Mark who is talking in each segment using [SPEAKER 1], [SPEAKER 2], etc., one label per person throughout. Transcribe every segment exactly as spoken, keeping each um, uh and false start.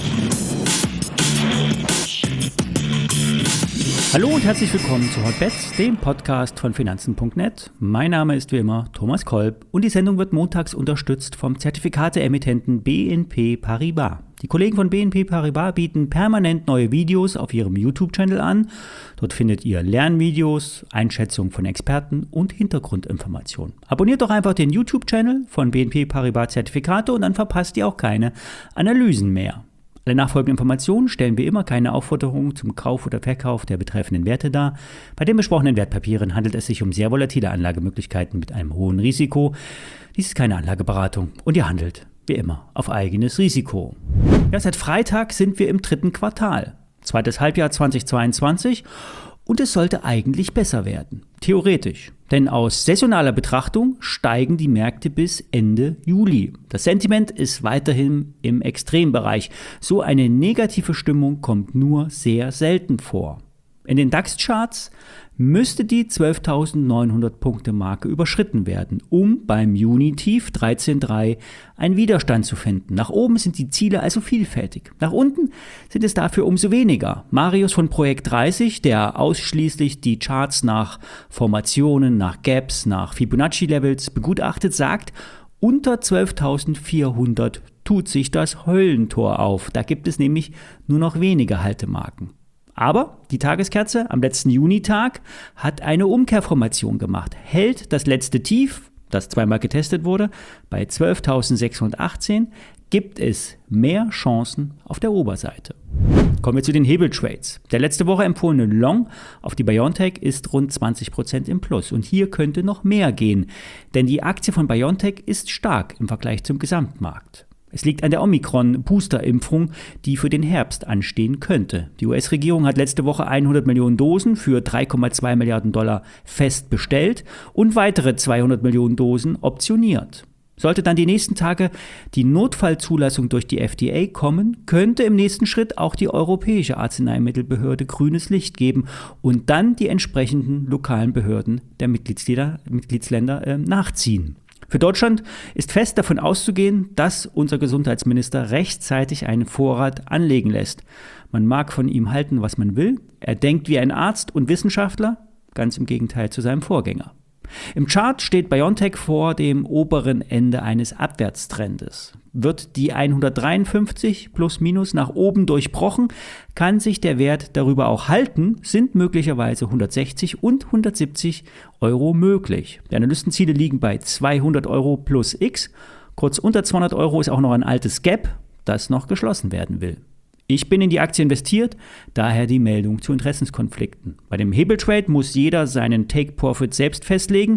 [SPEAKER 1] Hallo und herzlich willkommen zu Hotbets, dem Podcast von Finanzen punkt net. Mein Name ist wie immer Thomas Kolb und die Sendung wird montags unterstützt vom Zertifikate-Emittenten B N P Paribas. Die Kollegen von B N P Paribas bieten permanent neue Videos auf ihrem YouTube-Channel an. Dort findet ihr Lernvideos, Einschätzungen von Experten und Hintergrundinformationen. Abonniert doch einfach den YouTube-Channel von B N P Paribas Zertifikate und dann verpasst ihr auch keine Analysen mehr. Alle nachfolgenden Informationen stellen wie immer keine Aufforderung zum Kauf oder Verkauf der betreffenden Werte dar. Bei den besprochenen Wertpapieren handelt es sich um sehr volatile Anlagemöglichkeiten mit einem hohen Risiko. Dies ist keine Anlageberatung und ihr handelt, wie immer, auf eigenes Risiko. Ja, seit Freitag sind wir im dritten Quartal, zweites Halbjahr zweitausendzweiundzwanzig, und es sollte eigentlich besser werden, theoretisch. Denn aus saisonaler Betrachtung steigen die Märkte bis Ende Juli. Das Sentiment ist weiterhin im Extrembereich. So eine negative Stimmung kommt nur sehr selten vor. In den DAX-Charts müsste die zwölftausendneunhundert Punkte Marke überschritten werden, um beim Juni-Tief dreizehn Komma drei einen Widerstand zu finden. Nach oben sind die Ziele also vielfältig. Nach unten sind es dafür umso weniger. Marius von Projekt dreißig, der ausschließlich die Charts nach Formationen, nach Gaps, nach Fibonacci-Levels begutachtet, sagt, unter zwölftausendvierhundert tut sich das Höllentor auf. Da gibt es nämlich nur noch wenige Haltemarken. Aber die Tageskerze am letzten Junitag hat eine Umkehrformation gemacht, hält das letzte Tief, das zweimal getestet wurde, bei zwölftausendsechshundertachtzehn, gibt es mehr Chancen auf der Oberseite. Kommen wir zu den Hebeltrades. Der letzte Woche empfohlene Long auf die BioNTech ist rund zwanzig Prozent im Plus und hier könnte noch mehr gehen, denn die Aktie von BioNTech ist stark im Vergleich zum Gesamtmarkt. Es liegt an der Omikron-Booster-Impfung, die für den Herbst anstehen könnte. Die U S-Regierung hat letzte Woche hundert Millionen Dosen für drei Komma zwei Milliarden Dollar fest bestellt und weitere zweihundert Millionen Dosen optioniert. Sollte dann die nächsten Tage die Notfallzulassung durch die F D A kommen, könnte im nächsten Schritt auch die Europäische Arzneimittelbehörde grünes Licht geben und dann die entsprechenden lokalen Behörden der Mitgliedsländer, Mitgliedsländer äh, nachziehen. Für Deutschland ist fest davon auszugehen, dass unser Gesundheitsminister rechtzeitig einen Vorrat anlegen lässt. Man mag von ihm halten, was man will. Er denkt wie ein Arzt und Wissenschaftler, ganz im Gegenteil zu seinem Vorgänger. Im Chart steht BioNTech vor dem oberen Ende eines Abwärtstrendes. Wird die hundertdreiundfünfzig plus minus nach oben durchbrochen, kann sich der Wert darüber auch halten, sind möglicherweise hundertsechzig und hundertsiebzig Euro möglich. Die Analystenziele liegen bei zweihundert Euro plus X. Kurz unter zweihundert Euro ist auch noch ein altes Gap, das noch geschlossen werden will. Ich bin in die Aktie investiert, daher die Meldung zu Interessenskonflikten. Bei dem Hebeltrade muss jeder seinen Take-Profit selbst festlegen.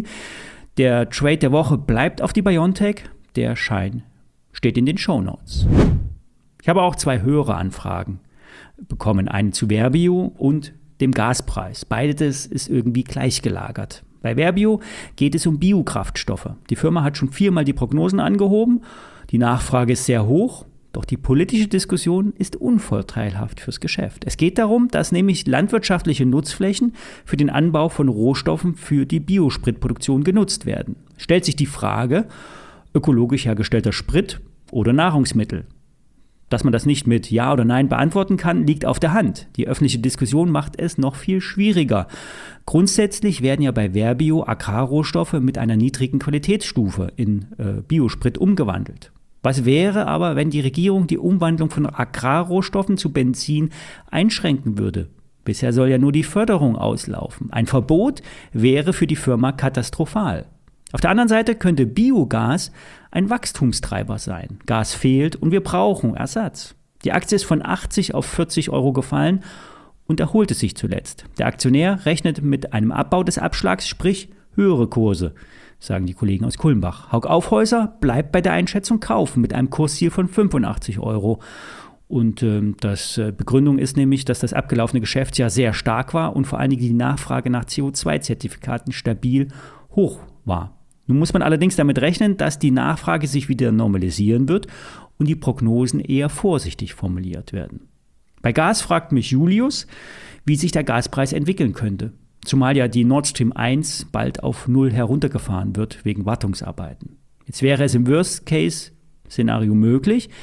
[SPEAKER 1] Der Trade der Woche bleibt auf die BioNTech, der Schein steht in den Shownotes. Ich habe auch zwei höhere Anfragen bekommen, einen zu Verbio und dem Gaspreis. Beides ist irgendwie gleichgelagert. Bei Verbio geht es um Biokraftstoffe. Die Firma hat schon viermal die Prognosen angehoben, die Nachfrage ist sehr hoch. Doch die politische Diskussion ist unvorteilhaft fürs Geschäft. Es geht darum, dass nämlich landwirtschaftliche Nutzflächen für den Anbau von Rohstoffen für die Biospritproduktion genutzt werden. Stellt sich die Frage, ökologisch hergestellter Sprit oder Nahrungsmittel? Dass man das nicht mit Ja oder Nein beantworten kann, liegt auf der Hand. Die öffentliche Diskussion macht es noch viel schwieriger. Grundsätzlich werden ja bei Verbio Agrarrohstoffe mit einer niedrigen Qualitätsstufe in äh, Biosprit umgewandelt. Was wäre aber, wenn die Regierung die Umwandlung von Agrarrohstoffen zu Benzin einschränken würde? Bisher soll ja nur die Förderung auslaufen. Ein Verbot wäre für die Firma katastrophal. Auf der anderen Seite könnte Biogas ein Wachstumstreiber sein. Gas fehlt und wir brauchen Ersatz. Die Aktie ist von achtzig auf vierzig Euro gefallen und erholte sich zuletzt. Der Aktionär rechnet mit einem Abbau des Abschlags, sprich höhere Kurse, sagen die Kollegen aus Kulmbach. Hauck Aufhäuser bleibt bei der Einschätzung kaufen mit einem Kursziel von fünfundachtzig Euro. Und äh, das äh, Begründung ist nämlich, dass das abgelaufene Geschäftsjahr sehr stark war und vor allen Dingen die Nachfrage nach C O zwei Zertifikaten stabil hoch war. Nun muss man allerdings damit rechnen, dass die Nachfrage sich wieder normalisieren wird und die Prognosen eher vorsichtig formuliert werden. Bei Gas fragt mich Julius, wie sich der Gaspreis entwickeln könnte. Zumal ja die Nord Stream eins bald auf null heruntergefahren wird wegen Wartungsarbeiten. Jetzt wäre es im Worst-Case-Szenario möglich,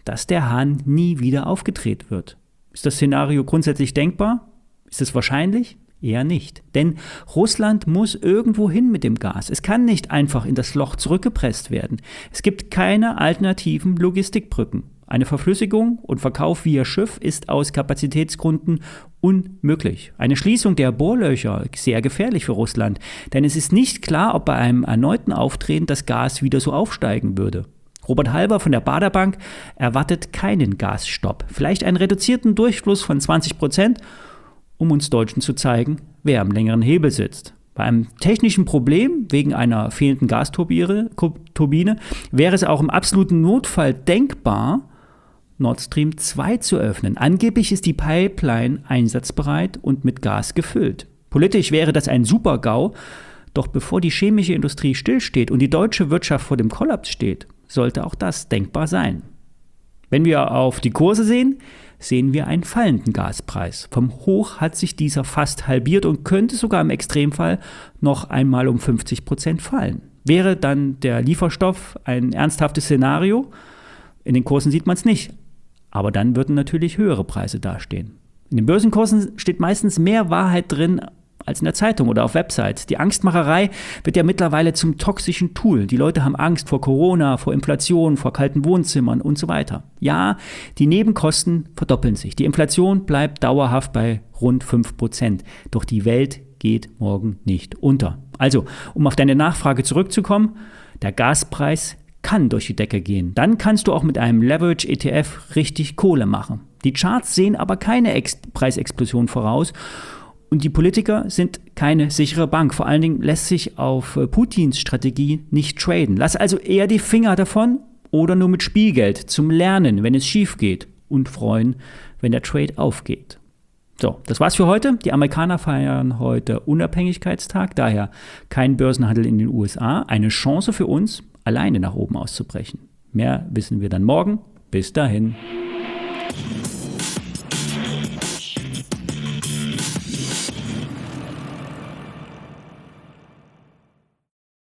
[SPEAKER 1] dass der Hahn nie wieder aufgedreht wird. Ist das Szenario grundsätzlich denkbar? Ist es wahrscheinlich? Eher nicht. Denn Russland muss irgendwo hin mit dem Gas. Es kann nicht einfach in das Loch zurückgepresst werden. Es gibt keine alternativen Logistikbrücken. Eine Verflüssigung und Verkauf via Schiff ist aus Kapazitätsgründen unmöglich. Eine Schließung der Bohrlöcher ist sehr gefährlich für Russland, denn es ist nicht klar, ob bei einem erneuten Aufdrehen das Gas wieder so aufsteigen würde. Robert Halber von der Baader Bank erwartet keinen Gasstopp, vielleicht einen reduzierten Durchfluss von zwanzig Prozent, um uns Deutschen zu zeigen, wer am längeren Hebel sitzt. Bei einem technischen Problem wegen einer fehlenden Gasturbine wäre es auch im absoluten Notfall denkbar, Nord Stream zwei zu öffnen. Angeblich ist die Pipeline einsatzbereit und mit Gas gefüllt. Politisch wäre das ein Super-GAU, doch bevor die chemische Industrie stillsteht und die deutsche Wirtschaft vor dem Kollaps steht, sollte auch das denkbar sein. Wenn wir auf die Kurse sehen, sehen wir einen fallenden Gaspreis. Vom Hoch hat sich dieser fast halbiert und könnte sogar im Extremfall noch einmal um fünfzig Prozent fallen. Wäre dann der Lieferstoff ein ernsthaftes Szenario? In den Kursen sieht man es nicht. Aber dann würden natürlich höhere Preise dastehen. In den Börsenkursen steht meistens mehr Wahrheit drin als in der Zeitung oder auf Websites. Die Angstmacherei wird ja mittlerweile zum toxischen Tool. Die Leute haben Angst vor Corona, vor Inflation, vor kalten Wohnzimmern und so weiter. Ja, die Nebenkosten verdoppeln sich. Die Inflation bleibt dauerhaft bei rund fünf Prozent. Doch die Welt geht morgen nicht unter. Also, um auf deine Nachfrage zurückzukommen, der Gaspreis kann durch die Decke gehen. Dann kannst du auch mit einem Leverage-E T F richtig Kohle machen. Die Charts sehen aber keine Ex- Preisexplosion voraus. Und die Politiker sind keine sichere Bank. Vor allen Dingen lässt sich auf Putins Strategie nicht traden. Lass also eher die Finger davon oder nur mit Spielgeld zum Lernen, wenn es schief geht, und freuen, wenn der Trade aufgeht. So, das war's für heute. Die Amerikaner feiern heute Unabhängigkeitstag, daher kein Börsenhandel in den U S A. Eine Chance für uns, alleine nach oben auszubrechen. Mehr wissen wir dann morgen. Bis dahin.